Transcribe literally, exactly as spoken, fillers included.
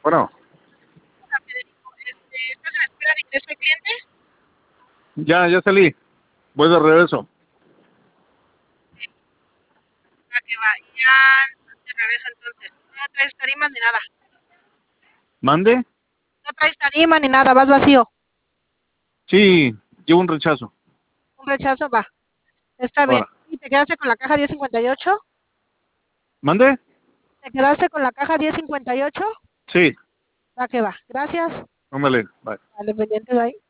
Bueno, Hola, Federico. Este, ¿estás a la espera de ingreso de cliente? ya, ya salí. Voy de regreso. Va que va. Y ya de regreso entonces. No traes tarima ni nada. ¿Mande? No traes tarima ni nada, vas vacío. Sí, llevo un rechazo. Un rechazo, va. Está bien. Ahora. ¿Y te quedaste con la caja diez cincuenta y ocho? ¿Mande? ¿Te quedaste con la caja diez cincuenta y ocho? Sí, Va que va. Gracias. ándale, bye. Vale, pendiente, bye.